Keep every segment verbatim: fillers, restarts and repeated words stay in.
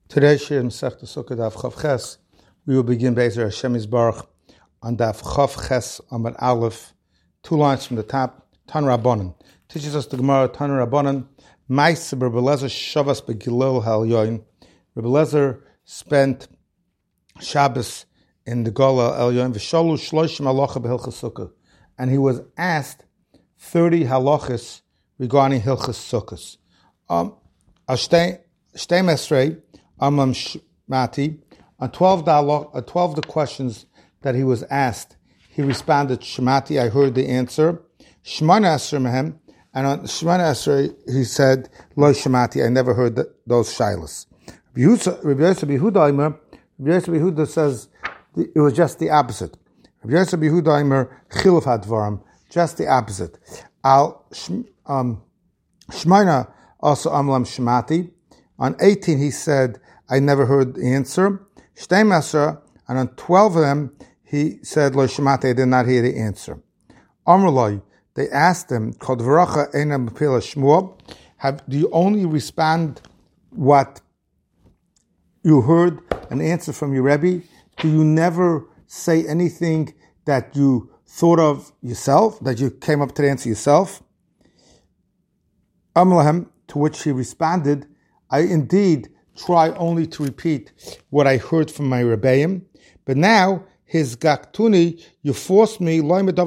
Today, Shir Masechta Sukkah Daf Chav Ches, we will begin Be'ezer Hashem Yisbarach on Daf Chav Ches Amar Aleph, two lines from the top. Tan Rabbanan teaches us the Gemara. Tan Rabbanan, Ma'aser Rebbe Lezer Shavas BeGilil HaElyon. Rebbe Lezer spent Shabbos in the Gola Elyon. V'shalu Shloshim Halacha BeHilchas Sukkah, and he was asked thirty halachas regarding Hilchas Sukkahs. Um, Ashtei Mesrei. Amam Shmati, on twelve the, uh, twelve the questions that he was asked, he responded, Shmati, I heard the answer. Shmana Esrei Mehem, and on Shmana Esrei, he said, Lo Shmati, I never heard the, those shilas. Rabbi Yosef Yehuda Rabbi Yosef Yehuda says it was just the opposite. Rabbi Yosef Yehuda Aimer, Chiluf Hadvaram, just the opposite. Al um, Shmana also Amlam Shmati. On eighteen, he said, I never heard the answer. Shtei Mesra, and on twelve of them, he said, Lo Shemati, I did not hear the answer. Amrullah, they asked him, Kod v'racha eina b'pila shmua, do you only respond what you heard, an answer from your Rebbe? Do you never say anything that you thought of yourself, that you came up to the answer yourself? Amrulahem, to which he responded, I indeed try only to repeat what I heard from my Rebbeim, but now his gaktuni, you forced me.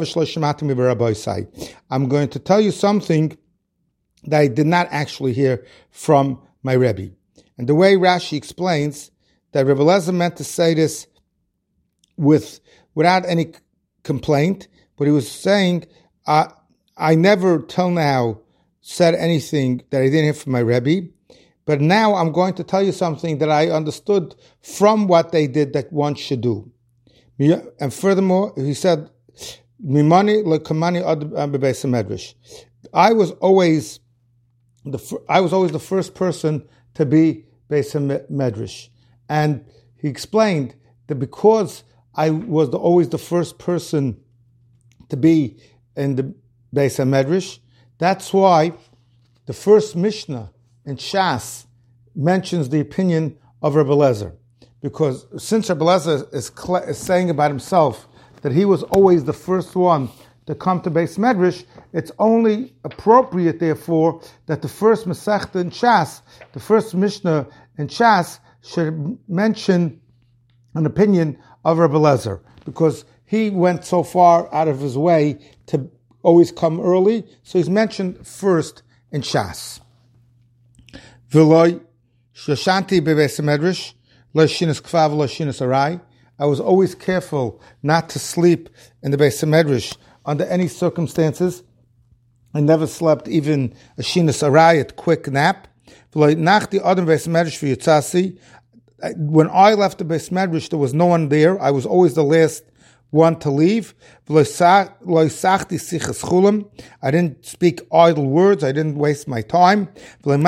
I'm going to tell you something that I did not actually hear from my Rebbe. And the way Rashi explains that Rebbe Lezer meant to say this with without any complaint, but he was saying, uh, I never till now said anything that I didn't hear from my Rebbe. But now I'm going to tell you something that I understood from what they did that one should do. And furthermore, he said, "Mimani lekamani ad bebeis medrash." I was always the I was always the first person to be beis medrash, and he explained that because I was the, always the first person to be in the beis medrash, that's why the first Mishnah and Shas mentions the opinion of Rebbe Lezer, because since Rebbe Lezer is, cl- is saying about himself that he was always the first one to come to Beis Medrash, it's only appropriate, therefore, that the first Masechta in Shas, the first Mishnah in Shas, should mention an opinion of Rebbe Lezer, because he went so far out of his way to always come early, so he's mentioned first in Shas. V'loy shoshanti bebeis medrash lo shinas kvav lo shinas arai. I was always careful not to sleep in the beis medrash under any circumstances. I never slept even a shinas arai, a quick nap. V'loy nachti adam beis medrash v'yitzasi. When I left the beis medrash, there was no one there. I was always the last one to leave. I didn't speak idle words. I didn't waste my time. And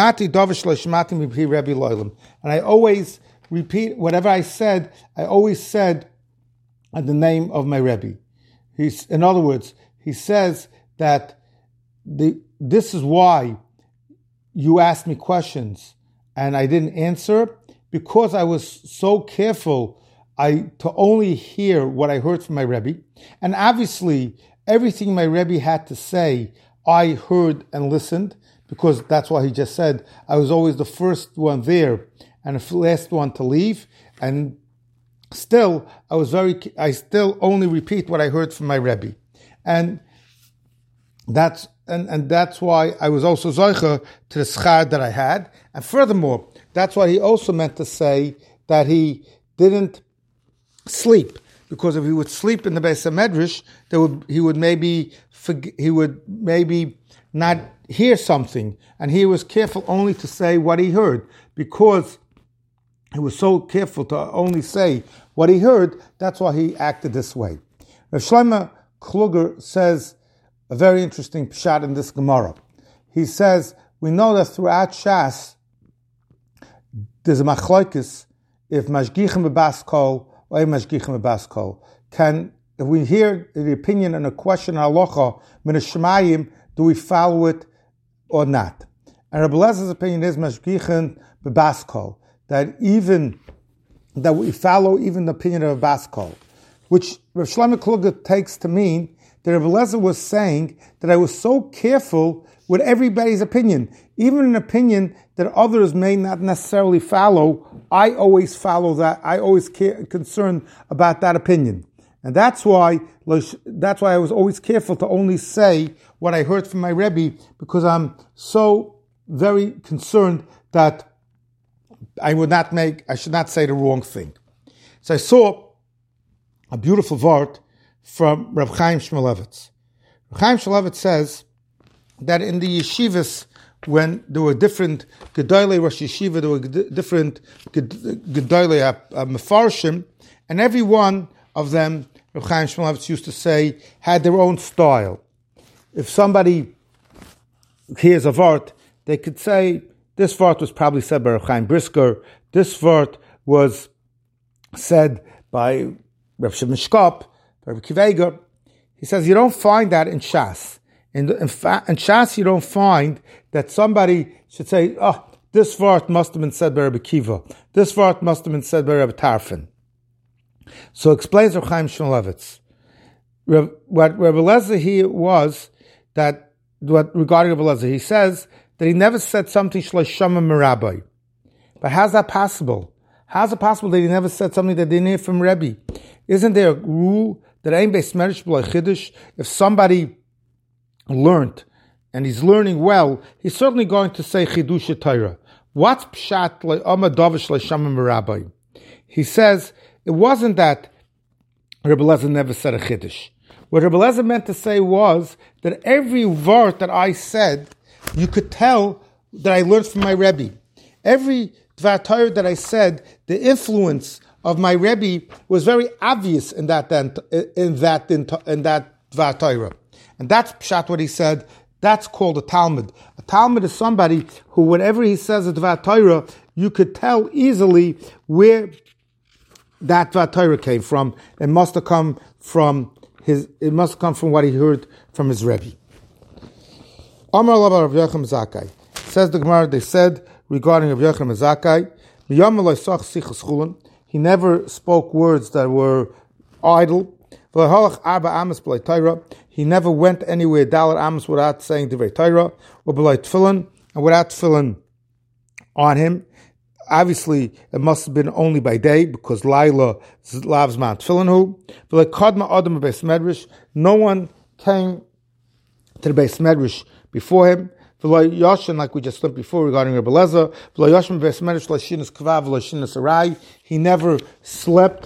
I always repeat whatever I said. I always said in the name of my Rebbe. He's, in other words, he says that the, this is why you asked me questions and I didn't answer, because I was so careful I to only hear what I heard from my Rebbe. And obviously, everything my Rebbe had to say, I heard and listened, because that's why he just said, I was always the first one there and the last one to leave. And still, I was very, I still only repeat what I heard from my Rebbe. And that's, and, and that's why I was also zoicha to the schar that I had. And furthermore, that's why he also meant to say that he didn't sleep, because if he would sleep in the Beis Medrash, there would he would maybe he would maybe not hear something, and he was careful only to say what he heard, because he was so careful to only say what he heard. That's why he acted this way. Rav Shlomo Kluger says a very interesting pshat in this Gemara. He says we know that throughout Shas there's a machlokes if mashgichim b'bas kol. Can, if we hear the opinion and a question on halacha min shemayim, do we follow it or not? And Rebbe Lezer's opinion is mashgichen b'bas kol. that even that we follow even the opinion of Bas Kol, which Rav Shlomo Kluger takes to mean that Rebbe Eliezer was saying that I was so careful with everybody's opinion, even an opinion that others may not necessarily follow. I always follow that. I always care, concerned about that opinion, and that's why that's why I was always careful to only say what I heard from my Rebbe, because I'm so very concerned that I would not make, I should not say the wrong thing. So I saw a beautiful vart from Reb Chaim Shmulevitz. Reb Chaim Shmulevitz says that in the yeshivas, when there were different Gedolei Rosh Yeshiva, there were different Gedolei Mefarshim, and every one of them, Reb Chaim Shmulevitz used to say, had their own style. If somebody hears a vart, they could say, this vart was probably said by Reb Chaim Brisker, this vart was said by Reb Shimon Shkop, by Reb Akiva Eiger. He says, you don't find that in Shas. In, in, fa- in Shas, you don't find that somebody should say, oh, this vart must have been said by Reb Akiva. This vart must have been said by Reb Tarfon. So explains Reb Chaim Shmulevitz. What Reb Eliezer here was that, what regarding Reb Eliezer, he says that he never said something shloshama merabbi. But how's that possible? How's it possible that he never said something that they didn't hear from Rebbe? Isn't there a rule that ein beis medrash b'lo chiddush? If somebody learned and he's learning well, he's certainly going to say chidush Torah. What's pshat le'oma davish le'shama merabbi? He says it wasn't that Rebbe Eliezer never said a chiddush. What Rebbe Eliezer meant to say was that every word that I said, you could tell that I learned from my Rebbe. Every Dvar Torah that I said, the influence of my Rebbe was very obvious in that in that in that Dvar Torah, and that's pshat what he said. That's called a Talmud. A Talmud is somebody who, whenever he says a Dvar Torah, you could tell easily where that Dvar Torah came from. It must have come from his. It must have come from what he heard from his Rebbe. Amar Rav Yochanan Zakkai, says the Gemara. They said regarding Rav Yochanan Zakkai, he never spoke words that were idle. He never went anywhere dalar amos without saying divrei Torah, or b'lay tefillin, and without tefillin on him. Obviously, it must have been only by day, because Laila lavs man tefillin hu. V'lay kadma adam beis medrash. No one came to the beis medrash before him. V'lo yoshen, like we just learned before regarding Rebbe Eliezer, v'lo yoshen beis medrash l'shinas kavav l'shinas arai. He never slept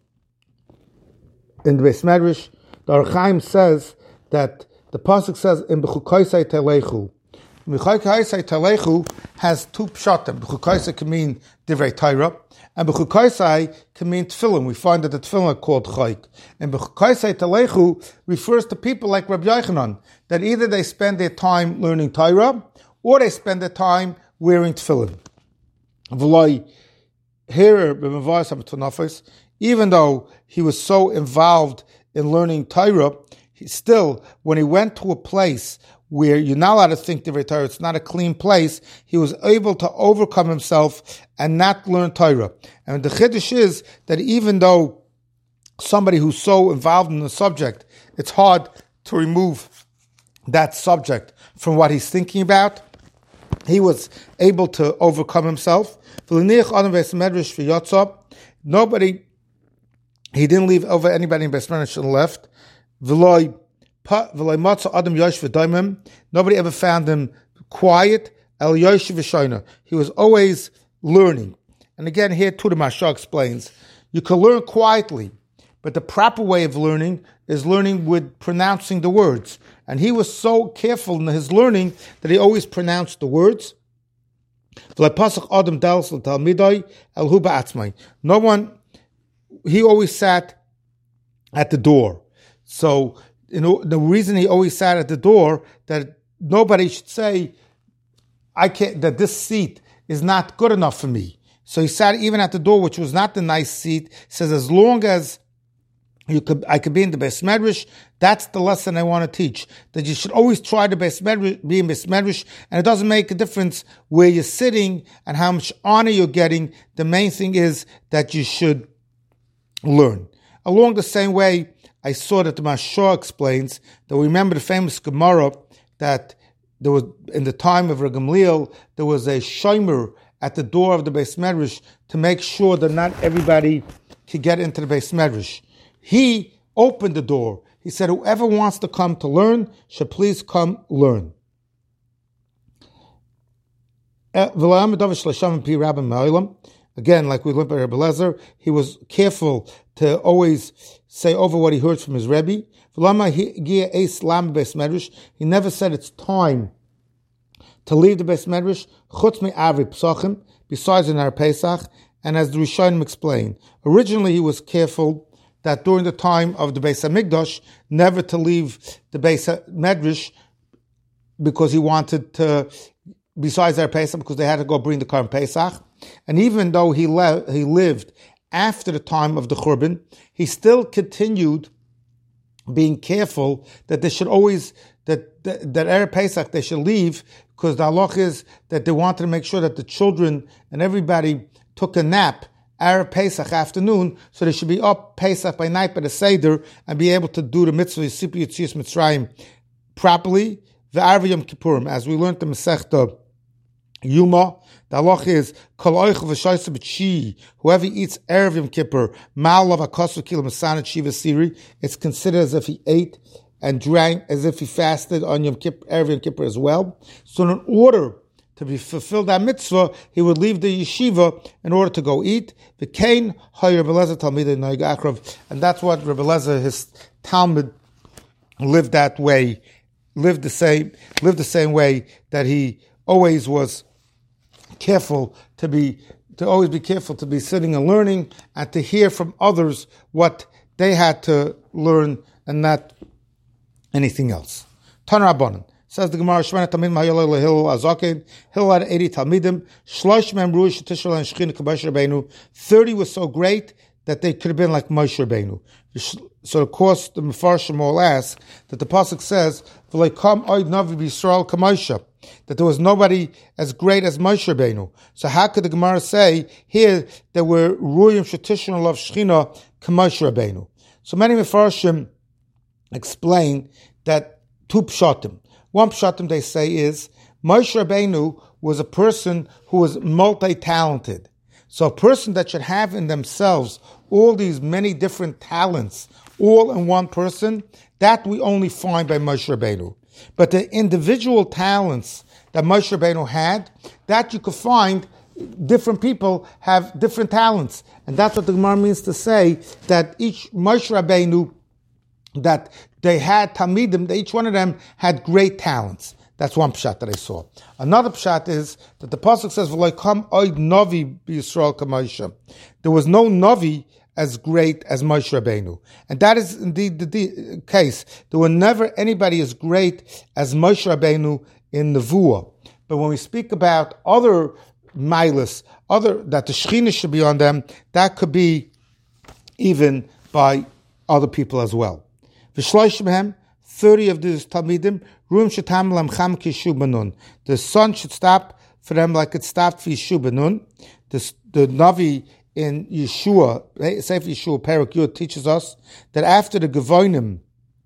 in the beis medrash. The Or Chaim says that the pasuk says in b'chukoisei telechu. B'chukoisei telechu has two pshatim. B'chukoisei can mean divrei Torah, and b'chukoisei can mean tefillin. We find that the tefillin are called chayk. And b'chukoisei telechu refers to people like Rabbi Yochanan, that either they spend their time learning Torah, or they spend their time wearing tefillin. V'loi here b'mavayis ha'betonafos, even though he was so involved in learning Torah, he still, when he went to a place where you're not allowed to think divrei Torah, it's not a clean place, he was able to overcome himself and not learn Torah. And the chiddush is that even though somebody who's so involved in the subject, it's hard to remove that subject from what he's thinking about, he was able to overcome himself. Nobody, he didn't leave over anybody in Beis Medrash on the left. Nobody ever found him quiet. He was always learning. And again, here too the Mashal explains, you can learn quietly, but the proper way of learning is learning with pronouncing the words. And he was so careful in his learning that he always pronounced the words. No one, he always sat at the door. So, you know, the reason he always sat at the door, that nobody should say, I can't, that this seat is not good enough for me. So he sat even at the door, which was not the nice seat. He says, as long as You could, I could be in the Beis Medrash. That's the lesson I want to teach. That you should always try to Beis Medrash, be in Beis Medrash, and it doesn't make a difference where you're sitting and how much honor you're getting. The main thing is that you should learn. Along the same way, I saw that the Mashah explains that we remember the famous Gemara that there was, in the time of Reb Gamliel, there was a shomer at the door of the Beis Medrash to make sure that not everybody could get into the Beis Medrash. He opened the door. He said, whoever wants to come to learn should please come learn. Again, like we learned by Rebbe Lezer, he was careful to always say over what he heard from his Rebbe. He never said it's time to leave the Beis Medrash, besides in our Pesach, and as the Rishonim explain. Originally he was careful that during the time of the Beis HaMikdash, never to leave the Beis Medrash because he wanted to, besides their Pesach, because they had to go bring the Korban Pesach. And even though he, le- he lived after the time of the Churban, he still continued being careful that they should always, that that, that Erev Pesach they should leave, because the halach is that they wanted to make sure that the children and everybody took a nap Erev Pesach afternoon, so they should be up Pesach by night by the Seder and be able to do the mitzvah Yisip Yitzias Mitzrayim properly. The Arva Yom Kippurim, as we learned the Masechta Yuma, the halach is Kol Oich V'Shoysa B'Chi. Whoever eats Erev Yom Kippur, Mal of Akosu Kilo Masanat Shiva Siri, it's considered as if he ate and drank, as if he fasted on Yom Kippur, Erev Yom Kippur as well. So in order to be fulfilled that mitzvah, he would leave the yeshiva in order to go eat. The Kain Hay Rebbe Lezer Talmidei Noig Akrav, and that's what Rebbe Lezer, his Talmud, lived that way, lived the same, lived the same way that he always was careful to be, to always be careful to be sitting and learning and to hear from others what they had to learn and not anything else. Tan Rabbanan. Says the Gemara, Shemana Talmid Ma'ayolei Lehil Azaken, Hillel had eighty Talmidim, Shlosh Mem Ruish Tishel and Shechina Kabash Rabbeinu. Thirty was so great that they could have been like Moshe Rabbeinu. So of course the Mefarshim all ask that the pasuk says, "V'leikam oid navi b'Yisrael kamoshe," that there was nobody as great as Moshe Rabbeinu. So how could the Gemara say here there were Ruyim Shetishel of Shechina Kamoshe Rabbeinu? So many Mefarshim explain that two pshatim. One pshatim they say is Moshe Rabbeinu was a person who was multi-talented. So a person that should have in themselves all these many different talents, all in one person, that we only find by Moshe Rabbeinu. But the individual talents that Moshe Rabbeinu had, that you could find different people have different talents. And that's what the Gemara means to say, that each Moshe Rabbeinu, that they had Talmidim, that each one of them had great talents. That's one pshat that I saw. Another pshat is that the pasuk says, "V'loikam oid novi b'Yisrael kamoshe." There was no novi as great as Moshe Rabbeinu, and that is indeed the de- case. There were never anybody as great as Moshe Rabbeinu in Nevuah. But when we speak about other milas, other that the Shechina should be on them, that could be even by other people as well. V'shloshim, thirty of these Talmidim, Ruim shetam lamcham kishu benun. The sun should stop for them like it stopped for Yeshu benun. The, the Navi in Yeshua, Sefer Yeshua Perek Yud, teaches us that after the Gevonim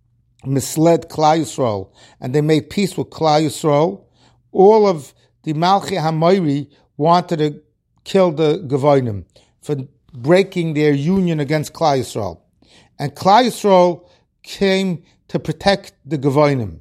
misled Klal Yisrael and they made peace with Klal Yisrael, all of the Malchi HaMoiri wanted to kill the Gevonim for breaking their union against Klal Yisrael. And Klal Yisrael came to protect the Gevonim.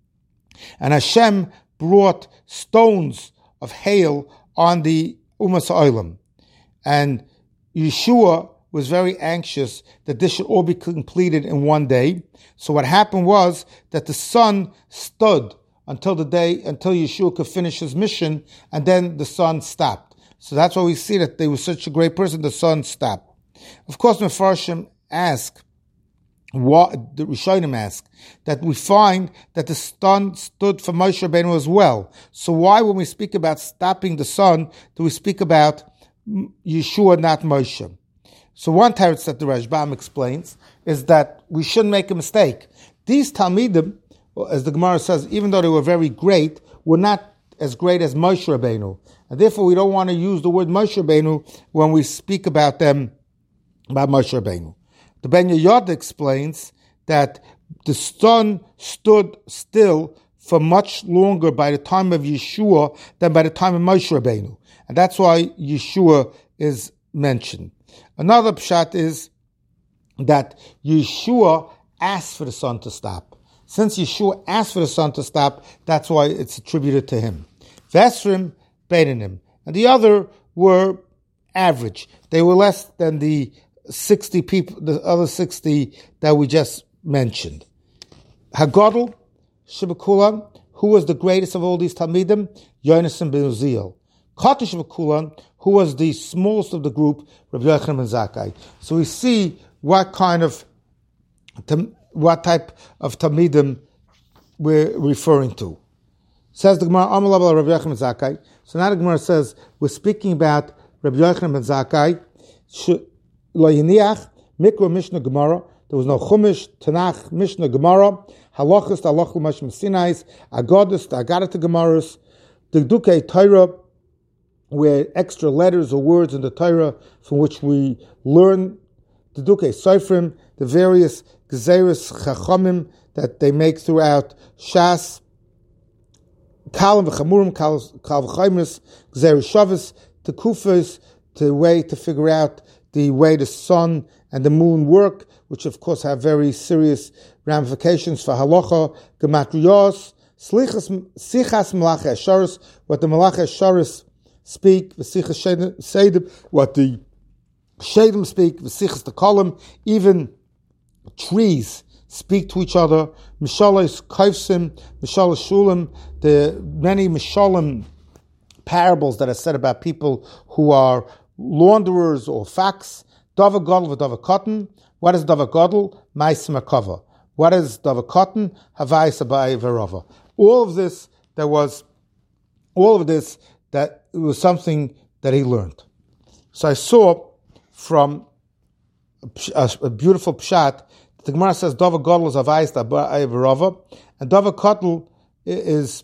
And Hashem brought stones of hail on the Umas Olam. And Yeshua was very anxious that this should all be completed in one day. So what happened was that the sun stood until the day, until Yeshua could finish his mission, and then the sun stopped. So that's why we see that they were such a great person, the sun stopped. Of course, Mefarshim ask, what the Rishonim ask, that we find that the sun stood for Moshe Rabbeinu as well. So why, when we speak about stopping the sun, do we speak about Yeshua, not Moshe? So one teretz that the Rashbam explains is that we shouldn't make a mistake. These Talmidim, as the Gemara says, even though they were very great, were not as great as Moshe Rabbeinu. And therefore we don't want to use the word Moshe Rabbeinu when we speak about them, about Moshe Rabbeinu. The Ben Yehoyada explains that the sun stood still for much longer by the time of Yeshua than by the time of Moshe Rabbeinu. And that's why Yeshua is mentioned. Another pshat is that Yeshua asked for the sun to stop. Since Yeshua asked for the sun to stop, that's why it's attributed to him. Vesrim, Beinanim. And the other were average. They were less than the sixty people, the other sixty that we just mentioned. Hagadol, Shebekulan, who was the greatest of all these Talmidim? Yonasan ben Uziel. Katish Shebekulan, who was the smallest of the group? Rabbi Yochanan ben Zakkai. So we see what kind of, what type of Talmidim we're referring to. Says the Gemara, Amar Rabbi Yochanan ben Zakkai. So now the Gemara says, we're speaking about Rabbi Yochanan ben Zakkai. Lo Yiniach, Mikra Mishnah Gemara. There was no Chumash, Tanakh, Mishnah, Gemara, Halachas, Halachal Mashim Sinais, Agadis, Agadat Gemaras, the Dukei Torah, where extra letters or words in the Torah from which we learn, the Dukei Seifrim, the various Gezeres Chachamim that they make throughout Shas, Kalam v'Chamurim, Kal v'Chaimis, Gezeres Shavis, the Kufas, the way to figure out the way the sun and the moon work, which of course have very serious ramifications for halacha, gematriyos, slichas, sichas malacha esharis, what the malacha esharis speak, v'sichas sedim, what the shedim speak, v'sichas the column, even trees speak to each other, mishalos kaifsim, mishalos shulim, the many mishalim parables that are said about people who are launderers or facts. Dava Gadol v'Dava Cotton. What is Dava Gadol? Ma'aseh Merkava. What is Dava Cotton? Havayis Abai Verova. All of this, there was, all of this, that it was something that he learned. So I saw from a, a beautiful pshat, the Gemara says Dava Gadol is Havayis Abai Verova, and Dava Cotton is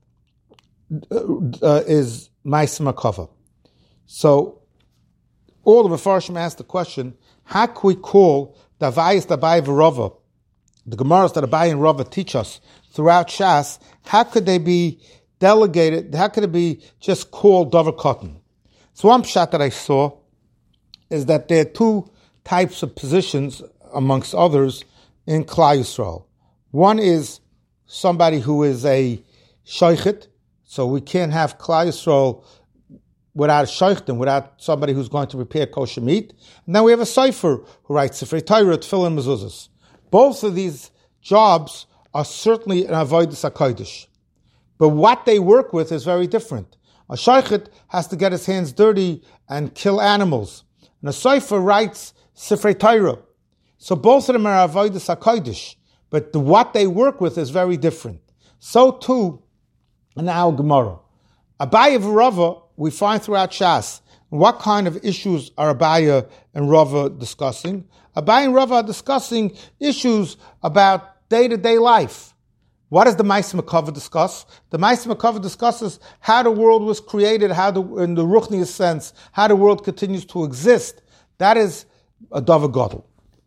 uh, is Ma'aseh Merkava. So all the Mefarshim asked the question, how can we call the Havayis Abai Verova, the Gemaras that Abai and Rava teach us throughout Shas, how could they be delegated, how could it be just called Davar Cotton? So one pshat that I saw is that there are two types of positions, amongst others, in Klal Yisrael. One is somebody who is a shaychet, so we can't have Klal Yisrael without a shaykhtim, without somebody who's going to prepare kosher meat. And then we have a Sefer who writes Sifrei Torah, Tefillin, Mezuzahs. Both of these jobs are certainly an avodas hakodesh, but what they work with is very different. A shaykhet has to get his hands dirty and kill animals, and a Sefer writes Sifrei Torah. So both of them are avodas hakodesh, but the, what they work with is very different. So too in our Gemara. Abaye v'Rava we find throughout Shas. What kind of issues are Abaye and Rava discussing? Abaye and Rava are discussing issues about day-to-day life. What does the Ma'aseh Merkava discuss? The Ma'aseh Merkava discusses how the world was created, how the, in the Ruchnius sense, how the world continues to exist. That is a Davar Gadol.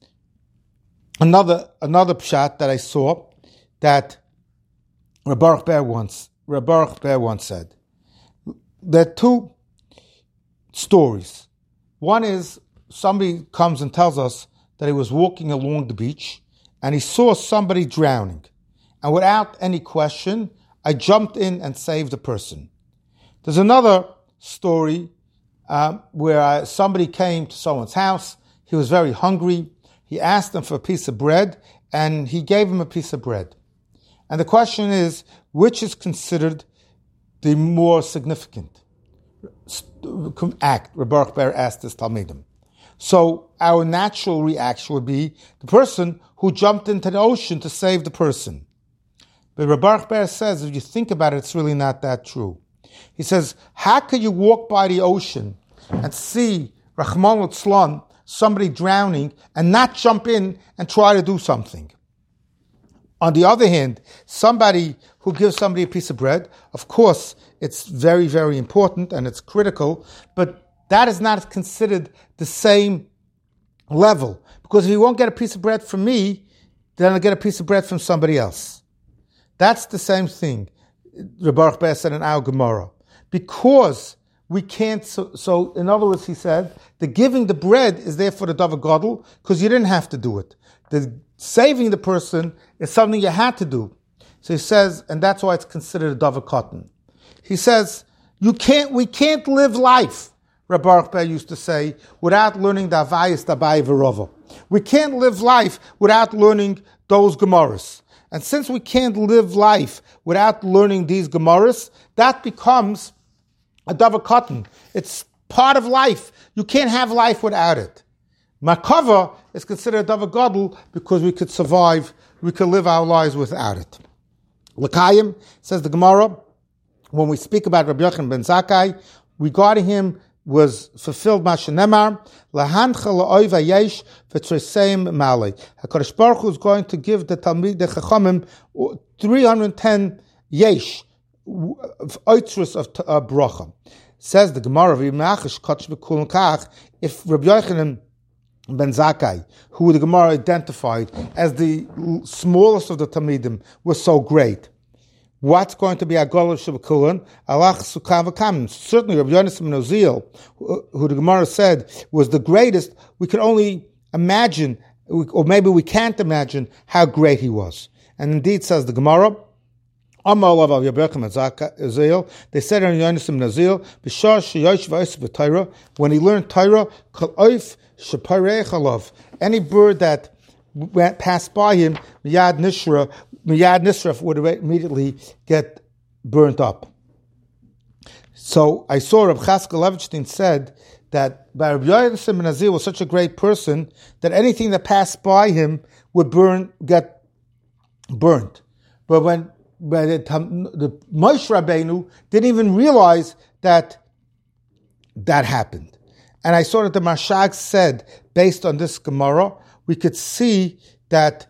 Another another pshat that I saw that Reb Baruch Ber once Reb Baruch Ber once said. There are two stories. One is somebody comes and tells us that he was walking along the beach and he saw somebody drowning. And without any question, I jumped in and saved the person. There's another story um, where I, somebody came to someone's house. He was very hungry. He asked them for a piece of bread and he gave him a piece of bread. And the question is, which is considered the more significant act? Reb Baruch Ber asked this Talmidim. So our natural reaction would be the person who jumped into the ocean to save the person. But Reb Baruch Ber says, if you think about it, it's really not that true. He says, how could you walk by the ocean and see, Rachmana litzlan, somebody drowning and not jump in and try to do something. On the other hand, somebody who gives somebody a piece of bread, of course, it's very, very important and it's critical, but that is not considered the same level. Because if you won't get a piece of bread from me, then I'll get a piece of bread from somebody else. That's the same thing, Reb Baruch Ber said in our Gemara. Because we can't, so, so in other words, he said, the giving the bread is there for the Davar Gadol, because you didn't have to do it. The saving the person is something you had to do. So he says, and that's why it's considered a Davar Katan. He says, you can't, we can't live life, Reb Baruch Ber used to say, without learning the Avayis Dabai V'Rova. We can't live life without learning those Gemaras. And since we can't live life without learning these Gemaras, that becomes a Davar Katan. It's part of life. You can't have life without it. Makava is considered a Davar Gadol because we could survive, we could live our lives without it. L'Kayim, says the Gemara, when we speak about Rabbi Yochanan ben Zakkai, regarding him was fulfilled Mashanemar, Lahancha la'oiva yesh v'treseim malei. HaKadosh Baruch Hu is going to give the Talmid the Chachamim three hundred ten yesh oitrus of uh, bracha. Says the Gemara, v'yimachish kach v'kulun kach, if Rabbi Yochanan ben Zakkai, who the Gemara identified as the smallest of the Talmidim, was so great, what's going to be a Golov Shabbakulan? Allah Sukkah V'Kam. Certainly, Rabbi Yonasan ben Uziel, who the Gemara said was the greatest, we can only imagine, or maybe we can't imagine, how great he was. And indeed, says the Gemara, they said on Yonasan ben Uziel, B'shar sheyosh v'os v'Torah, when he learned Torah, kol oif sheparei chalav, any bird that went, passed by him, miyad nishra, Miyad Nisraf would immediately get burnt up. So I saw Reb Chaskel Levenstein said that Rabbi Yonasan ben Uziel was such a great person that anything that passed by him would burn, get burnt. But when, when it, the Moshe Rabbeinu didn't even realize that that happened. And I saw that the Mashag said, based on this Gemara, we could see that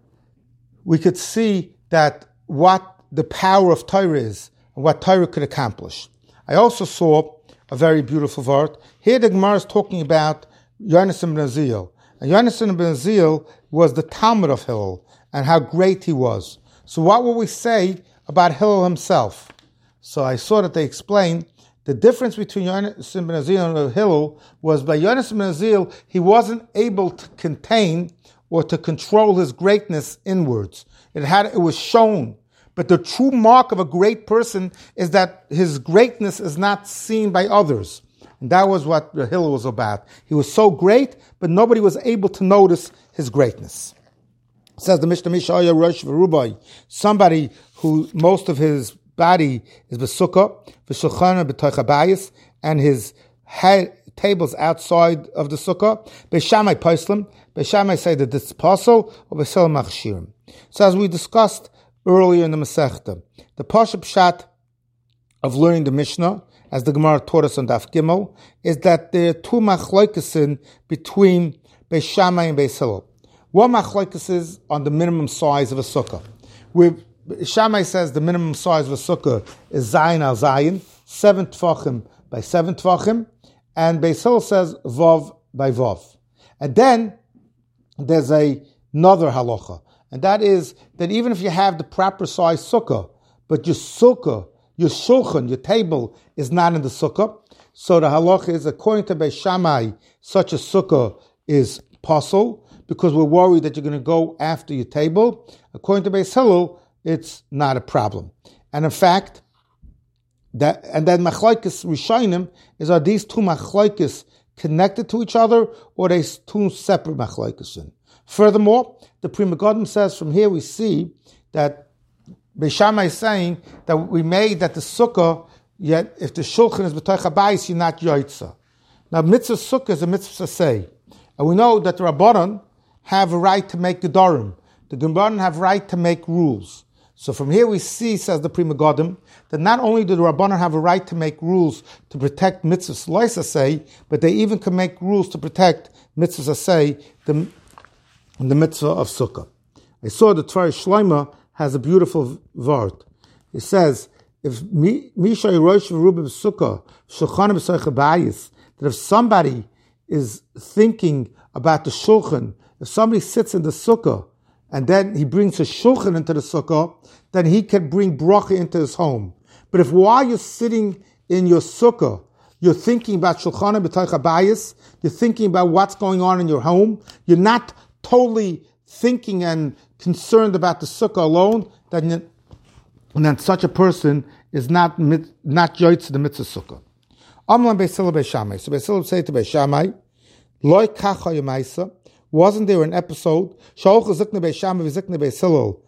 we could see that what the power of Torah is and what Torah could accomplish. I also saw a very beautiful word. Here the Gemara is talking about Yonasan ben Uziel. And Yonasan ben Uziel was the Talmud of Hillel and how great he was. So what will we say about Hillel himself? So I saw that they explained the difference between Yonasan ben Uziel and Hillel was by Yonasan ben Uziel, he wasn't able to contain or to control his greatness inwards. It had, it was shown. But the true mark of a great person is that his greatness is not seen by others. And that was what the Hillel was about. He was so great, but nobody was able to notice his greatness. It says the Mishnah Mishaya Rosh V'Rubai, somebody who most of his body is B'sukkah, V'shulchana B'toich habayis, and his head, tables outside of the sukkah. Beishamai Paislim, Beishamai say that it's possible, or Beisil Machshirim. So as we discussed earlier in the Masechta, the Pashup Pshat of learning the Mishnah, as the Gemara taught us on Daf Gimel, is that there are two machloikesin between Beishamai and Beisil. One machloikes is on the minimum size of a sukkah. Where Shammai says the minimum size of a sukkah is Zayin al Zayin, seven tvachim by seven tvachim, and Beis Hillel says Vav by Vav. And then there's a, another halacha, and that is that even if you have the proper size sukkah, but your sukkah, your shulchan, your table is not in the sukkah, so the halacha is, according to Beis Shammai, such a sukkah is pasul, because we're worried that you're going to go after your table. According to Beis Hillel, it's not a problem. And in fact, that and then machlokes rishonim is, are these two machlokes connected to each other, or are they two separate machlokes? Furthermore, the Pri Megadim says from here we see that Beis Shammai is saying that we made that the sukkah, yet if the shulchan is b'toich habayis, you're not yoitza. Now mitzvah sukkah is a mitzvah say, and we know that the Rabbanan have a right to make gedarim. The Gembaran have right to make rules. So from here we see, says the Pri Megadim, that not only do the Rabbanan have a right to make rules to protect mitzvahs lois asay, but they even can make rules to protect mitzvahs asay, the, the mitzvah of sukkah. I saw the Tvar Shloima has a beautiful vart. It says, if Misha Rosh Rubim Sukkah, Shulchan B'Soicha B'Ayis, that if somebody is thinking about the shulchan, if somebody sits in the sukkah and then he brings a shulchan into the sukkah, then he can bring bracha into his home. But if while you're sitting in your sukkah, you're thinking about shulchan b'toich habayis, you're thinking about what's going on in your home, you're not totally thinking and concerned about the sukkah alone, then, you, and then such a person is not not yoytz the mitzvah sukkah. Amlan Beisila Beishamai. So Beisila say to Beishamai, Loi kacha yemaisa. Wasn't there an episode? Shalcha zikne Beishamai v'zikne Beisila.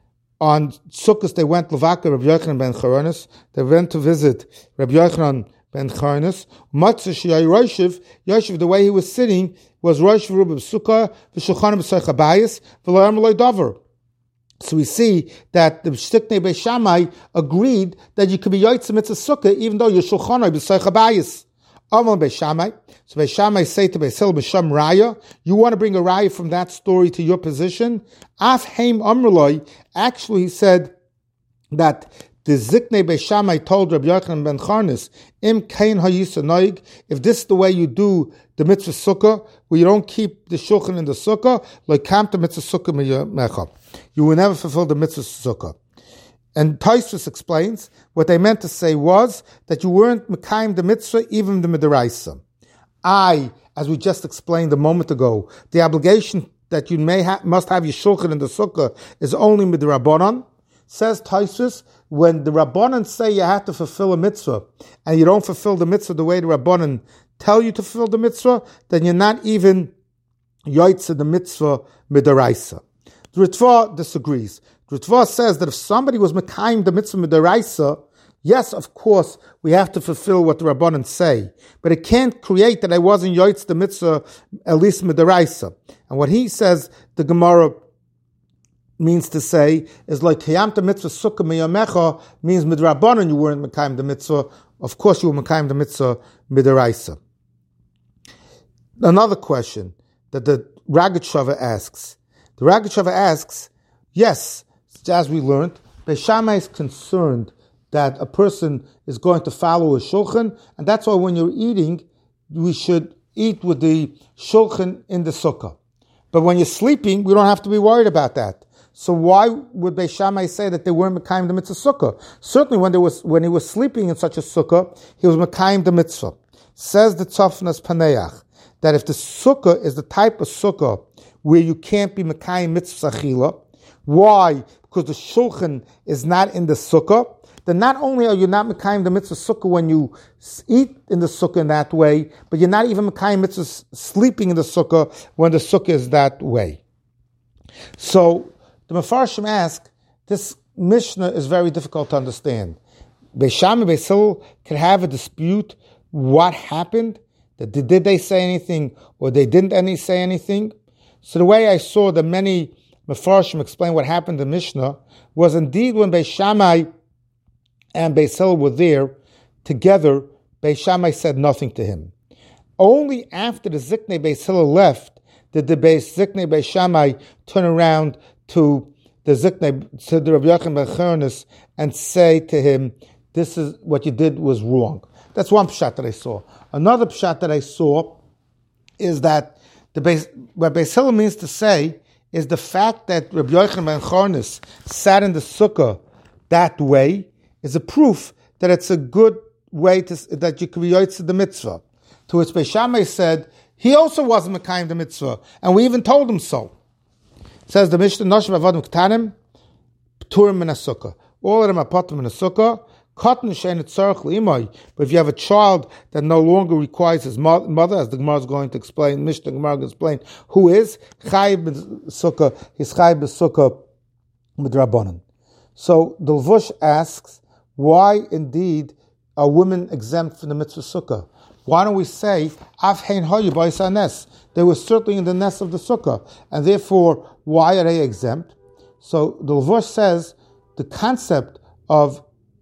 On Sukkot they went Levaka Rabbi Yochanan ben Choronis. They went to visit Rabbi Yochanan ben Choronis. Matzah sheyay Roshiv. Yoshiv, the way he was sitting, was Rosh v'Rubim Sukkah v'Shulchan b'Soich habayis v'Lo Amar Lo Davar. So we see that the Shtiknei Beishamai agreed that you could be Yotzim Mitzvah Sukkah even though you're Shulchanai B'Soich habayis. Amal Beishamai. So Beishamai say to Beisil B'Sham Raya, you want to bring a Raya from that story to your position? Af Haim Amruloi, actually he said that the Ziknei Beishamai told Rabbi Yochanan ben Charnes, Im Kain Hayisa Noig, if this is the way you do the Mitzvah Sukkah, where you don't keep the Shulchan in the Sukkah, like Kam the Mitzvah Sukkah Mecha. You will never fulfill the Mitzvah Sukkah. And Tosfos explains, what they meant to say was that you weren't Mekayim the Mitzvah, even the Midaraisa. I, as we just explained a moment ago, the obligation that you may ha- must have your Shulchan in the Sukkah is only Midrabanan. Says Tosfos, when the Rabbanan say you have to fulfill a mitzvah, and you don't fulfill the mitzvah the way the Rabbanan tell you to fulfill the mitzvah, then you're not even yoytze the mitzvah midaraisa. The Ritva disagrees. The Ritva says that if somebody was mekayim the mitzvah midaraisa, yes, of course, we have to fulfill what the Rabbanan say, but it can't create that I wasn't yoytze the mitzvah at least midaraisa. And what he says, the Gemara means to say is like Kiyam the mitzvah sukkah miyamecha means midrabanan you weren't mekayim the mitzvah. Of course you were mekayim the mitzvah midaraisa. Another question that the Ragat Shava asks. The Ragat Shava asks, yes, as we learned, Beishamai is concerned that a person is going to follow a shulchan, and that's why when you're eating, we should eat with the shulchan in the sukkah. But when you're sleeping, we don't have to be worried about that. So why would Beishamai say that they weren't Mekayim the mitzvah sukkah? Certainly when, there was, when he was sleeping in such a sukkah, he was Mekayim the mitzvah. Says the Tzafnas Paneach, that if the sukkah is the type of sukkah where you can't be Mekayim mitzvah achila, why? Because the shulchan is not in the sukkah, then not only are you not Mekayim the mitzvah sukkah when you eat in the sukkah in that way, but you're not even Mekayim mitzvah sleeping in the sukkah when the sukkah is that way. So, the Mefarshim ask, this Mishnah is very difficult to understand. Beishamai and Beisil can have a dispute. What happened? Did, did they say anything or they didn't any say anything? So the way I saw that many Mefarshim explain what happened in Mishnah was indeed when Beishamai and Beisil were there together, Beishamai said nothing to him. Only after the Ziknei Beisil left did the Ziknei Beishamai turn around to the Ziknei, to the Rabbi Yochanan ben Choronis, and say to him, this is what you did was wrong. That's one pshat that I saw. Another pshat that I saw is that the Beis, what Beis Hillel means to say is the fact that Rabbi Yochanan ben Choronis sat in the sukkah that way is a proof that it's a good way to, that you can be yoytze the mitzvah. To which Beishamai said, he also wasn't mekayim the mitzvah, and we even told him so. Says the Mishnah, Noshim Avodim Ktanim, Pturim min HaSukkah. All of them are potim in a sukkah. Cotton shein tzarich l'imay. But if you have a child that no longer requires his mother, as the Gemara is going to explain, Mishnah Gemara going to explain, who is chayv b'sukkah, his chayv b'sukkah midrabanan. So the Levush asks, why indeed are women exempt from the mitzvah sukkah? Why don't we say, Af hein hayu b'yis nes? They were certainly in the nest of the sukkah, and therefore, why are they exempt? So the Levush says, the concept of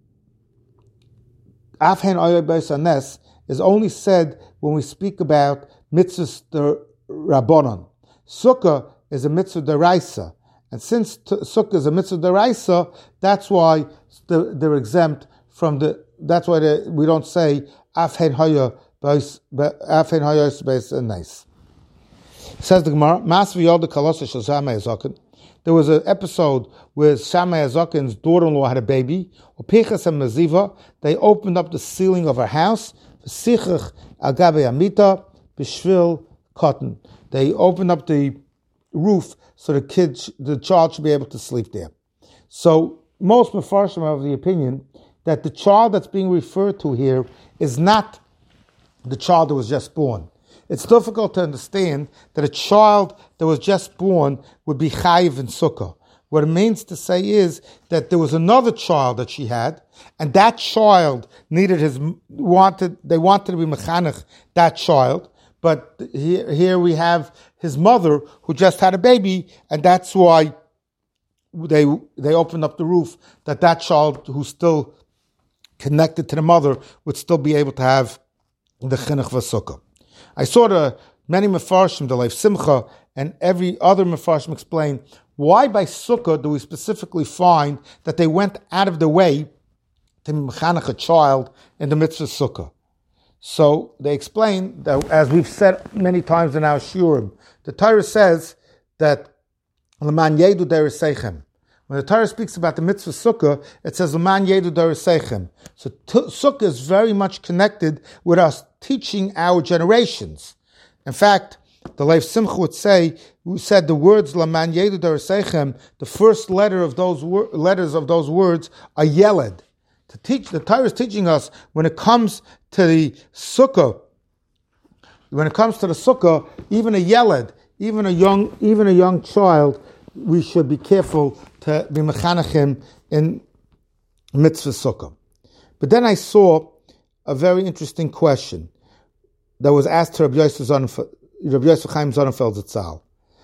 Afhen Oyoy Beis Hanes is only said when we speak about mitzvahs the Rabbanon. Sukkah is a mitzvah deraisa, and since t- Sukkah is a mitzvah deraisa, that's why the, they're exempt from the. That's why they, we don't say Afhen Oyoy Beis Afhen Oyoy Beis Hanes. Says the Gemara, Mas v'yod kalosa shel Shammai Azaken. There was an episode where Shammai Azaken's daughter-in-law had a baby. Pinchas and Maziva, they opened up the ceiling of her house. V'sichach agabe amita b'shvil cotton. They opened up the roof so the kid, the child, should be able to sleep there. So most Mefarshim are of the opinion that the child that's being referred to here is not the child that was just born. It's difficult to understand that a child that was just born would be chayiv in sukkah. What it means to say is that there was another child that she had, and that child needed his wanted. They wanted to be mechanech that child, but here, here we have his mother who just had a baby, and that's why they they opened up the roof that that child who's still connected to the mother would still be able to have the chinuch v'sukkah. I saw the many Mefarshim, the Leif Simcha, and every other Mefarshim explain why by Sukkah do we specifically find that they went out of the way to mechanech a child in the mitzvah Sukkah. So they explain that, as we've said many times in our Shurim, the Torah says that L'man yedu dereseichem. When the Torah speaks about the mitzvah Sukkah, it says L'man yedu dereseichem. So t- Sukkah is very much connected with us teaching our generations. In fact, the Leif Simcha would say, who said the words L'man yedu dereseichem, the first letter of those wor- letters of those words are Yeled. To teach, the Torah is teaching us when it comes to the Sukkah, when it comes to the Sukkah, even a Yeled, even a young, even a young child, we should be careful to be mechanechim in mitzvah Sukkah. But then I saw a very interesting question that was asked to Rabbi Yosef Sonnenfeld, Rabbi Yosef Chaim Sonnenfeld Zatzal.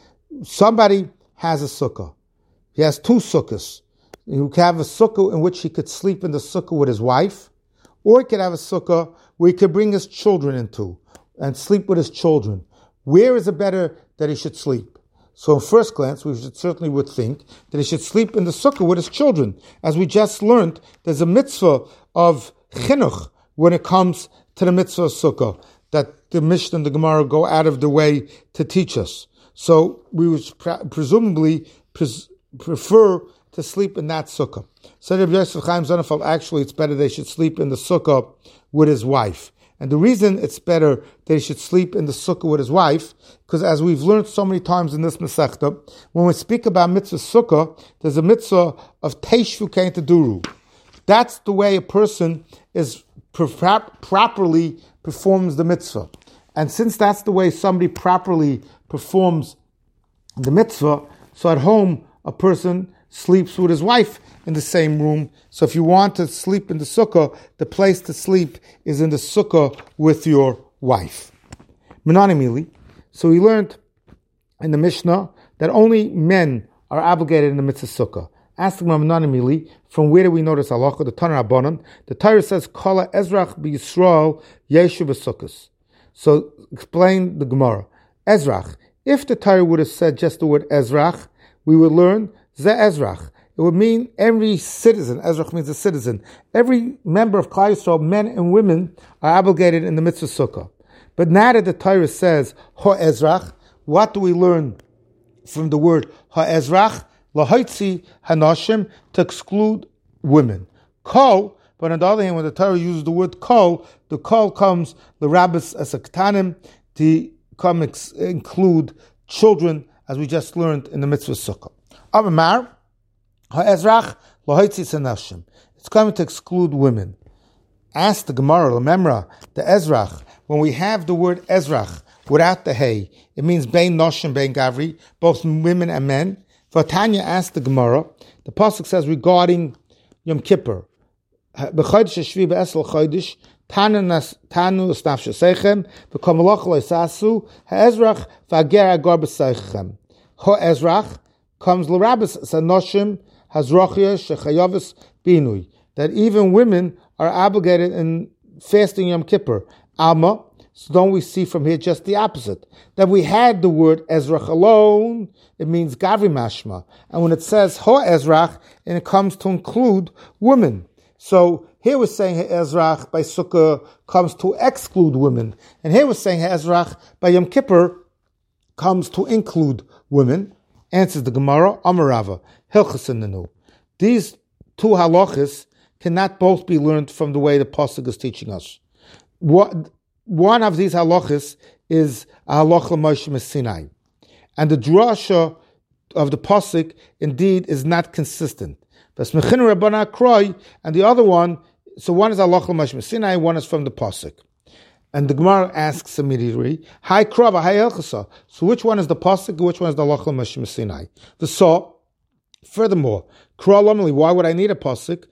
Somebody has a sukkah. He has two sukkahs. He could have a sukkah in which he could sleep in the sukkah with his wife, or he could have a sukkah where he could bring his children into and sleep with his children. Where is it better that he should sleep? So at first glance, we should certainly would think that he should sleep in the sukkah with his children. As we just learned, there's a mitzvah of chinuch when it comes to the mitzvah of sukkah, that the Mishnah and the Gemara go out of the way to teach us. So we would pre- presumably pres- prefer to sleep in that sukkah. So Rabbi Yosef Chaim Sonnenfeld, actually it's better they should sleep in the sukkah with his wife. And the reason it's better that he should sleep in the sukkah with his wife, because as we've learned so many times in this Masechta, when we speak about mitzvah sukkah, there's a mitzvah of teishvu kein teduru. That's the way a person is pro- properly performs the mitzvah. And since that's the way somebody properly performs the mitzvah, so at home a person sleeps with his wife in the same room. So if you want to sleep in the sukkah, the place to sleep is in the sukkah with your wife. Menanimili. So we learned in the Mishnah that only men are obligated in the mitzvah sukkah. Asking Menanimili, from where do we know this halacha? The Tanur Rabbanan. The Torah says, Kala Ezrach b'Yisrael yeshu b'sukkos. So explain the Gemara. Ezrach. If the Torah would have said just the word Ezrach, we would learn Ze Ezrach. It would mean every citizen. Ezrach means a citizen. Every member of Klal Yisrael, men and women, are obligated in the mitzvah sukkah. But now that the Torah says Ha Ezrach, what do we learn from the word Ha Ezrach? Lahaitzi Hanashim, to exclude women. Kol, but on the other hand, when the Torah uses the word kol, the kol comes the rabbis as a ketanim to come ex- include children, as we just learned in the mitzvah sukkah. Amar ha'ezrach lahaitzi sanashim. It's coming to exclude women. Ask the Gemara, Lememra, the Ezrach. When we have the word Ezrach without the hey, it means bein noshim bein gavri, both women and men. For Tanya asked the Gemara, the pasuk says regarding Yom Kippur, b'chodesh hashvi b'esel chodesh tanu snafshe seichem v'kamalach loisasu ha'ezrach v'ager agar b'seichem. Ha'ezrach comes l'rabbis sanoshim hazrachia shechayavis binui, that even women are obligated in fasting Yom Kippur. Alma, so don't we see from here just the opposite? That we had the word Ezrach alone, it means Gavri Mashma. And when it says Ho Ezrach, and it comes to include women. So here we're saying Ezrach by Sukkah comes to exclude women. And here we're saying Ezrach by Yom Kippur comes to include women. Answers the Gemara, Amarava, Hilchas Nenu. These two halachas cannot both be learned from the way the Pasuk is teaching us. What, one of these halachas is a halacha Moshe Sinai. And the drasha of the Pasuk indeed is not consistent. And the other one, so one is halacha Moshe Sinai, one is from the Pasuk. And the Gemara asks immediately, Hi Krava, Hi Elchasa. So which one is the Pasuk, which one is the halacha Moshe Sinai? The saw. Furthermore, why would I need a Pasuk?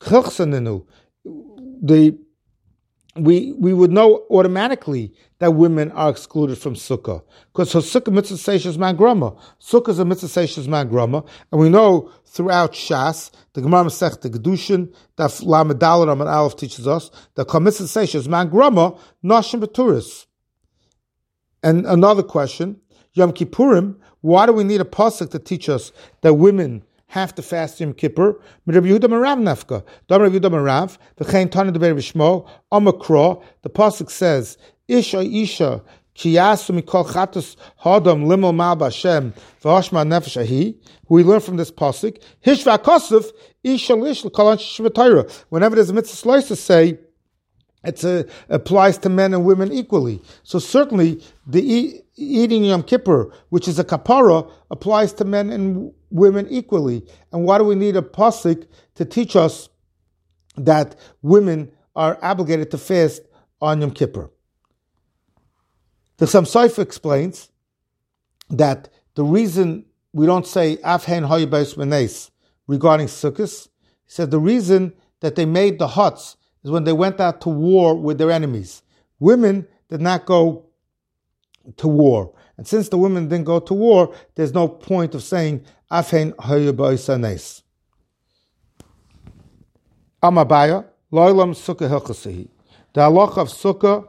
The we we would know automatically that women are excluded from Sukkah. Because so Sukkah mitzvah seishes man grama. Sukkah is a mitzvah seishes man grama. And we know throughout Shas, the Gemara Masech, the Gedushin, that Lamed Daled Amud Aleph teaches us, that mitzvah seishes man grama, nashim b'turis. And another question, Yom Kippurim, why do we need a pasuk to teach us that women have to fast Yom Kippur? Rabbi Yehuda Marav nafka. Dam Rabbi Yehuda Marav, v'chein tana deber b'shmo, amakra. The pasuk says, Isha Isha ki yasu mikol chatus hadam limol mal b'Hashem v'hashma nefesh ahi. We learn from this pasuk, Hishva kosuf Isha lish l'kol anshe shvatayra. Whenever there's a mitzvah slice to say, it uh, applies to men and women equally. So certainly the e- eating Yom Kippur, which is a kapara, applies to men and women equally. And why do we need a pasuk to teach us that women are obligated to fast on Yom Kippur? The Samsaifa explains that the reason we don't say Afhen Hayibais Menes regarding Sukkot, he said the reason that they made the huts is when they went out to war with their enemies. Women did not go to war. And since the women didn't go to war, there's no point of saying Afhen Hayibais. Amabaya, Loilam Sukkah Hilchasihi. The halacha of Sukkah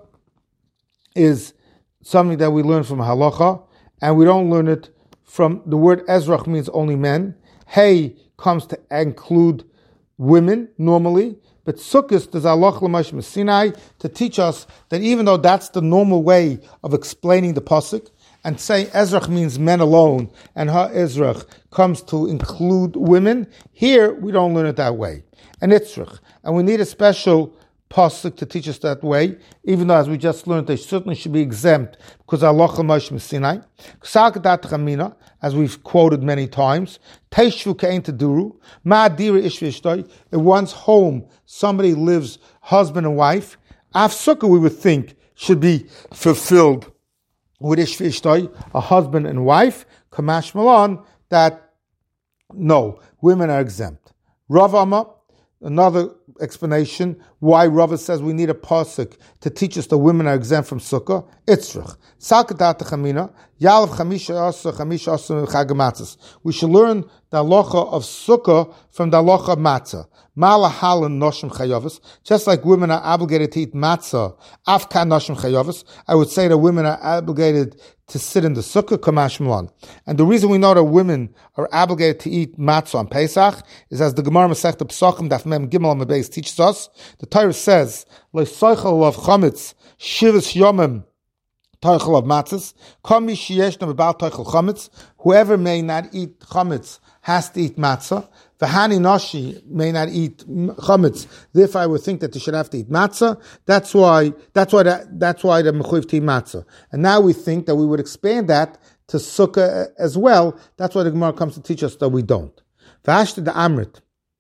is something that we learn from halacha, and we don't learn it from, the word Ezrach means only men. Hey comes to include women normally, but Sukkot is halacha l'Moshe Sinai to teach us that even though that's the normal way of explaining the pasuk, and say Ezrach means men alone, and Ha Ezrach comes to include women, here we don't learn it that way. And Itzrach, and we need a special pasuk to teach us that way, even though as we just learned they certainly should be exempt because halacha Moshe Sinai. K'salkadat chamina, as we've quoted many times, teishvu ke'en teduru, ma'adira ish v'ishtoi, in one's home somebody lives husband and wife, af sukkah we would think should be fulfilled with ish v'ishtoi, a husband and wife, kamash malan, that no, women are exempt. Rav Amma, another explanation why Rava says we need a pasuk to teach us that women are exempt from sukkah. Itzrach. Salkadat chamina. Yalav chamisha asa chamisha asa chagamatzas. We should learn the halacha of sukkah from the halacha of matzah. Malahalan noshim chayavas. Just like women are obligated to eat matzah, afkan noshim chayavas, I would say that women are obligated to sit in the sukkah, kamash malan. And the reason we know that women are obligated to eat matzah on Pesach is as the Gemara Masechta Pesachim Daf Mem Gimel Amabes teaches us. The Torah says, "Leisoichel of chametz shivas yomim toichel of matzahs kami sheyeshna b'bal toichel chametz." Whoever may not eat chametz has to eat matzah. V'hani nashi may not eat chametz. Therefore, I would think that they should have to eat matzah. That's why. That's why. That, that's why the mechuyev to eat matzah. And now we think that we would expand that to sukkah as well. That's why the Gemara comes to teach us that we don't. V'hashta the amrit.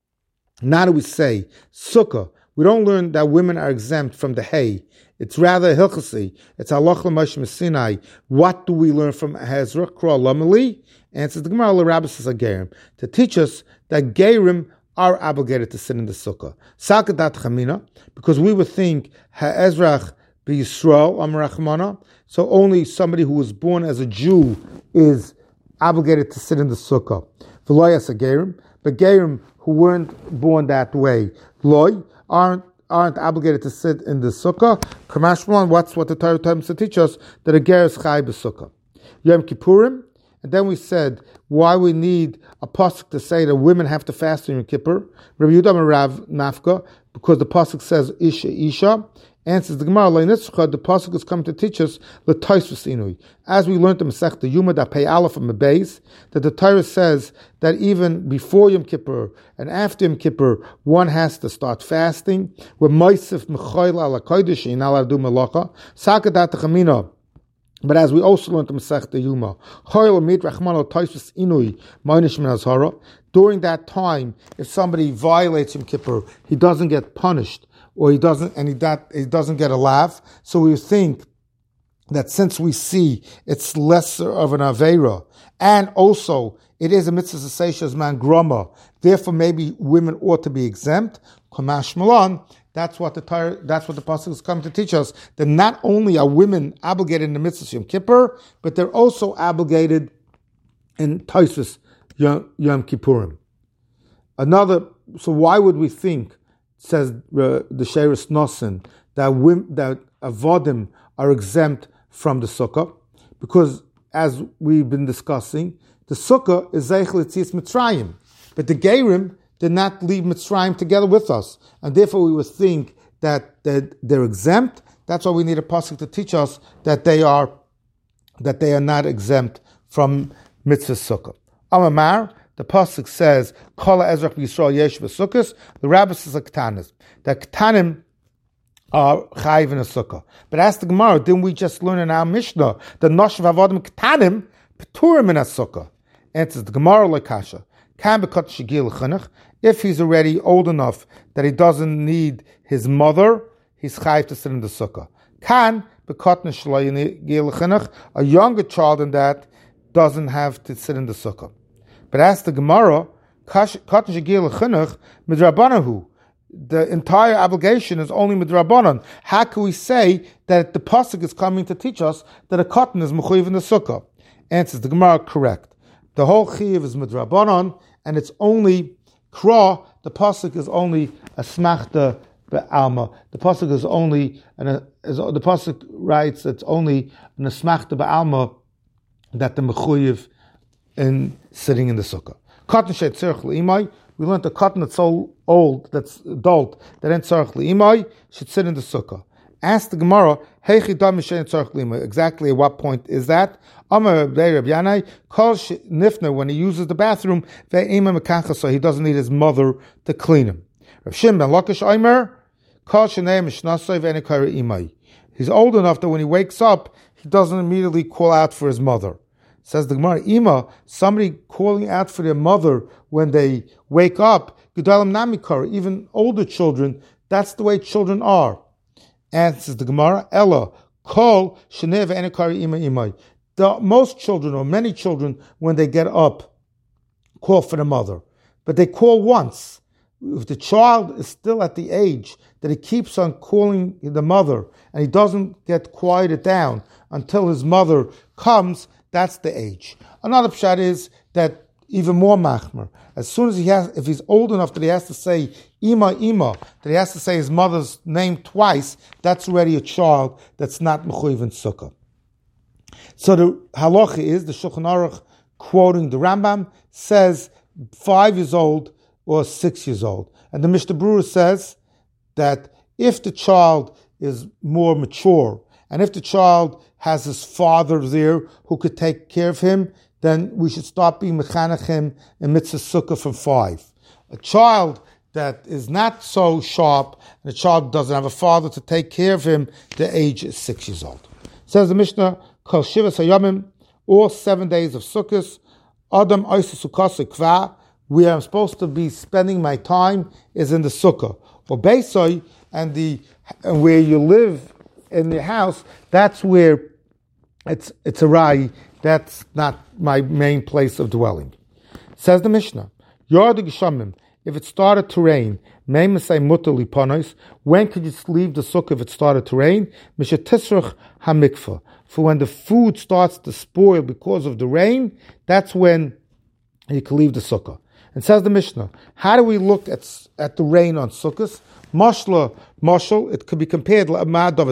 Now do we say sukkah? We don't learn that women are exempt from the hay. It's rather hilchasi. It's halacha Moshe Sinai. What do we learn from Ezrach? Kra lamali. Answers the Gemara l'Rabbis Gerim to teach us that Gerim are obligated to sit in the sukkah. Salkadat chamina, because we would think ha'ezrach b'Yisrael amrachmana. So only somebody who was born as a Jew is obligated to sit in the sukkah. V'loyas Gerim. but Gerim who weren't born that way, loy, aren't aren't obligated to sit in the sukkah. Kamashmalon, what's what the Torah times to teach us, that a ger is chai b'sukkah. Yom Kippurim, and then we said why we need a pasuk to say that women have to fast in Yom Kippur. Rabbi Yehuda and Rav Nafka, because the pasuk says Isha Isha. Answers the Gemara, the pasuk is coming to teach us the Tosfos Inui. As we learned the Masechta Yuma da Pei Aleph from the base, that the Torah says that even before Yom Kippur and after Yom Kippur, one has to start fasting. With Moisef Mechoil ala Kodesh in ala du Melacha Sakadat Chamina. But as we also learned the Masechta Yuma, Hoil mit Rachmano Tosfos Inui Moinish min Azhara. During that time, if somebody violates Yom Kippur, he doesn't get punished, or he doesn't, and he, that, he doesn't get a laugh. So we think that since we see it's lesser of an Aveira, and also it is a mitzvah seishas man groma, therefore maybe women ought to be exempt. Kamash Malon, that's what the Torah, that's what the pasuk is coming to teach us, that not only are women obligated in the mitzvah Yom Kippur, but they're also obligated in Tosfos Yom, Yom Kippurim. Another, so why would we think, says uh, the Sheres Nosen, that women, that avodim are exempt from the sukkah? Because as we've been discussing, the sukkah is zeichel etzias Mitzrayim, but the Gerim did not leave Mitzrayim together with us, and therefore we would think that, that they're exempt. That's why we need a pasuk to teach us that they are that they are not exempt from mitzvah sukkah. Amar, the pasuk says, "Kol Ezrach Yisrael yesh v'sukkos." The rabbi says a ketanis, that ketanim are chayiv in a sukkah. But as the Gemara, didn't we just learn in our Mishnah that noshav avodim ketanim peturim in a sukkah? Answers the Gemara like kasha. Kan bekot shegil l'chinuch. If he's already old enough that he doesn't need his mother, he's chayiv to sit in the sukkah. Kan bekot shegil l'chinuch. A younger child than that doesn't have to sit in the sukkah. But as the Gemara, the entire obligation is only midrabanan. How can we say that the pasuk is coming to teach us that a cotton is mechuyev in the sukkah? Answers the Gemara, correct. The whole chiyuv is midrabanan, and it's only kra. The pasuk is only a smachta be'alma. The pasuk is only, and the pasuk writes it's only an smachta be'alma that the mechuyev in sitting in the sukkah. Cotton shet tzarich le'imai. We learned the cotton that's so old, that's adult, that ain't tzarich le'imai, should sit in the sukkah. Ask the Gemara, heichi dam mishen tzarich le'imai. Exactly at what point is that? Amar Reb Yanai, kol nifner, when he uses the bathroom, ve'imai mekancha, so he doesn't need his mother to clean him. Rav Shimon ben Lakish Omer, kol shenei mishnasoi ve'enikara imai. He's old enough that when he wakes up, he doesn't immediately call out for his mother. Says the Gemara, Ima, somebody calling out for their mother when they wake up, Gedalim Namikar, even older children, that's the way children are. Answers the Gemara, Ella, Kol, Shenev Enikari Ima Imai. The most children, or many children, when they get up, call for the mother. But they call once. If the child is still at the age that he keeps on calling the mother, and he doesn't get quieted down until his mother comes, that's the age. Another pshat is that even more machmer. As soon as he has, if he's old enough that he has to say ima ima, that he has to say his mother's name twice, that's already a child that's not mechuyev in sukkah. So the halacha is, the Shulchan Aruch, quoting the Rambam, says five years old or six years old. And the Mishnah Berurah says that if the child is more mature, and if the child has his father there who could take care of him, then we should start being mechanech him in mitzvah sukkah from five. A child that is not so sharp, and a child doesn't have a father to take care of him, the age is six years old. Says the Mishnah, Kol Shivas Hayamim, all seven days of Sukkot, Adam Oisa Sukkah Kva, where I'm supposed to be spending my time is in the Sukkah. Or Beisoi, and the and where you live in the house, that's where it's it's a rai. That's not my main place of dwelling. Says the Mishnah, Yard Geshamim, if it started to rain, when could you leave the sukkah if it started to rain? For when the food starts to spoil because of the rain, that's when you can leave the sukkah. And says the Mishnah, how do we look at at the rain on Sukkot? Mashla, mashal, it could be compared to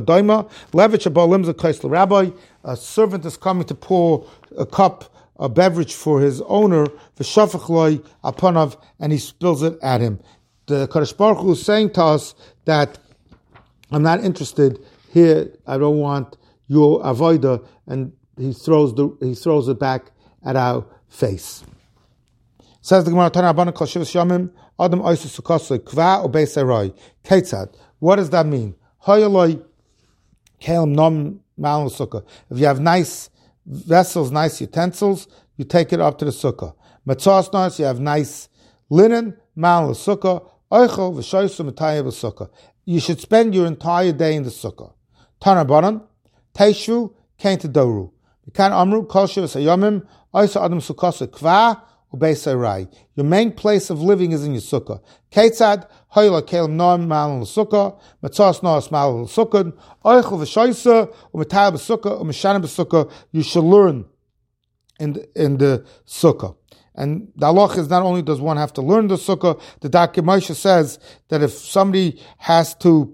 rabbi. A servant is coming to pour a cup, a beverage for his owner, and he spills it at him. The Kadosh Baruch Hu is saying to us that I'm not interested here. I don't want your avoida, and he throws the he throws it back at our face. Says the Gemara, Tana Abana Kol Shivas Yamim Adam Oisu Sukasoi Kva or Beisarai Ketzad. What does that mean? Hoyaloi Kelim Nom Mal Sukkah. If you have nice vessels, nice utensils, you take it up to the sukkah. Matzos Nos, you have nice linen, Mal Sukkah. Oichel V'Shoysu Matayah V'Sukkah. You should spend your entire day in the sukkah. Tana Banan Teishvu Kain Tedoru. You can't amru Kol Shivas Yamim Oisu Adam Sukasoi Kva. Your main place of living is in your sukkah. Ketzad, hoyla kelim noam mal sukkah, matzos noas mal sukkah, oichel v'shoysa, u'metal b'sukkah, u'meshanim b'sukkah. You should learn in the, in the sukkah. And the halach is not only does one have to learn the sukkah, the Darkei Moshe says that if somebody has to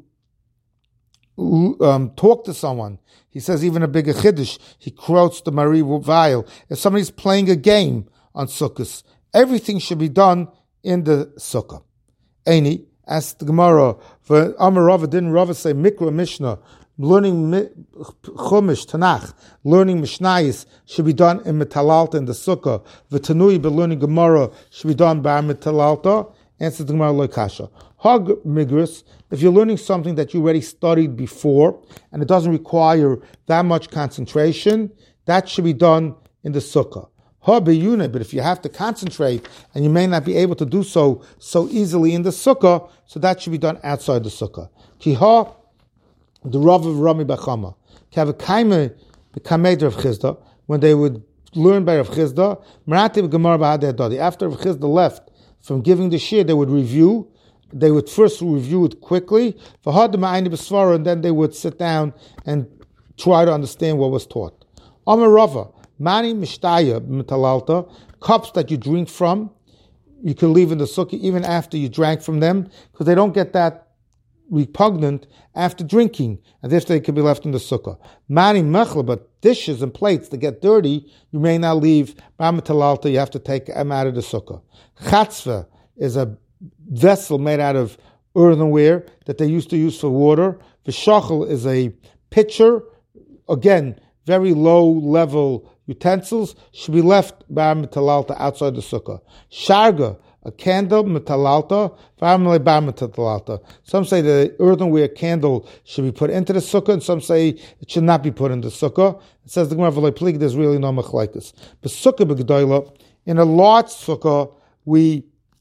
um, talk to someone, he says even a bigger chiddush, he quotes the Marie Weil. If somebody's playing a game on Sukkot, everything should be done in the Sukkah. Eini, as the Gemara, for Amar Rava, didn't Rava say Mikra Mishnah, learning Chumash, Tanakh, learning Mishnayis should be done in Metalalta in the Sukkah. V'tanui, but learning Gemara should be done by Metalalta. Answers the Gemara Loikasha. Hag Migros, if you're learning something that you already studied before, and it doesn't require that much concentration, that should be done in the Sukkah. But if you have to concentrate and you may not be able to do so so easily in the sukkah, so that should be done outside the sukkah. Kiha, the Rav of Rami Bachama, Kavakaime, the Kameder of Chizda, when they would learn by Rav Chizda, Marativ Gemara Bahadeh. After Rav Chizda left from giving the shir, they would review. They would first review it quickly, and then they would sit down and try to understand what was taught. Amar Rava. Mani mishtaya metalalta, cups that you drink from, you can leave in the sukkah even after you drank from them, because they don't get that repugnant after drinking, and if they can be left in the sukkah. Mani mechla, but dishes and plates that get dirty, you may not leave metalalta, you have to take them out of the sukkah. Chatzva is a vessel made out of earthenware that they used to use for water. V'shachel is a pitcher, again, very low level utensils, should be left bar metalalta outside the sukkah. Sharga, a candle, metalalta, family bar metalalta. Some say the earthenware candle should be put into the sukkah, and some say it should not be put in the sukkah. It says the Gemara V'Leiplig, there's really no machlaikas. But sukkah b'gedoyla, in a large sukkah, we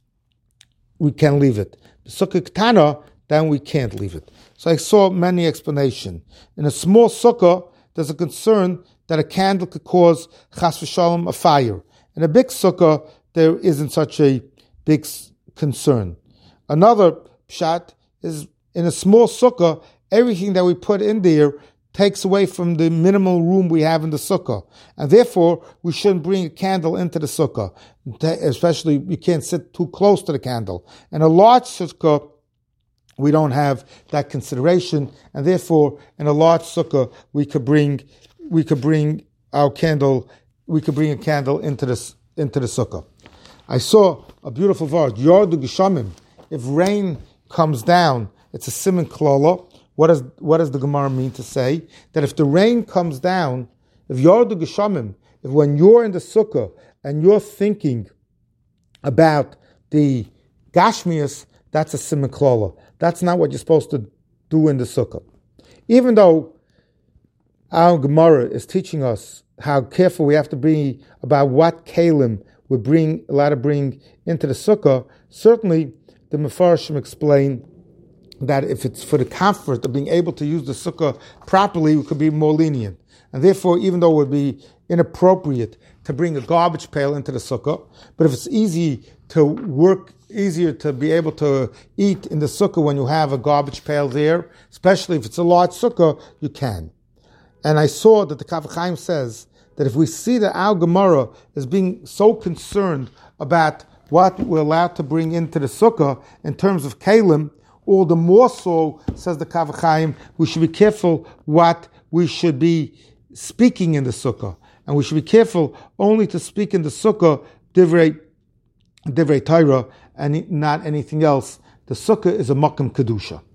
we can leave it. The sukkah ketana, then we can't leave it. So I saw many explanations. In a small sukkah, there's a concern that a candle could cause chas v'shalom a fire. In a big sukkah, there isn't such a big concern. Another pshat is in a small sukkah, everything that we put in there takes away from the minimal room we have in the sukkah. And therefore, we shouldn't bring a candle into the sukkah. Especially, you can't sit too close to the candle. In a large sukkah, we don't have that consideration, and therefore, in a large sukkah, we could bring we could bring our candle, we could bring a candle into this into the sukkah. I saw a beautiful word, Yordu Geshamim. If rain comes down, it's a siman klala. What does what does the Gemara mean to say? That if the rain comes down, if Yordu Geshamim, if when you're in the sukkah and you're thinking about the Gashmias, that's a siman klala. That's not what you're supposed to do in the sukkah. Even though our Gemara is teaching us how careful we have to be about what kalim we bring, allowed to bring into the sukkah, certainly the Mefarshim explain that if it's for the comfort of being able to use the sukkah properly, we could be more lenient. And therefore, even though it would be inappropriate to bring a garbage pail into the sukkah, but if it's easy to work, easier to be able to eat in the sukkah when you have a garbage pail there, especially if it's a large sukkah, you can. And I saw that the Kaf Chaim says that if we see that our Gemara is being so concerned about what we're allowed to bring into the sukkah in terms of kalim, all the more so, says the Kaf HaChaim, we should be careful what we should be speaking in the sukkah. And we should be careful only to speak in the sukkah divrei, divrei Torah and not anything else. The sukkah is a makam kedusha.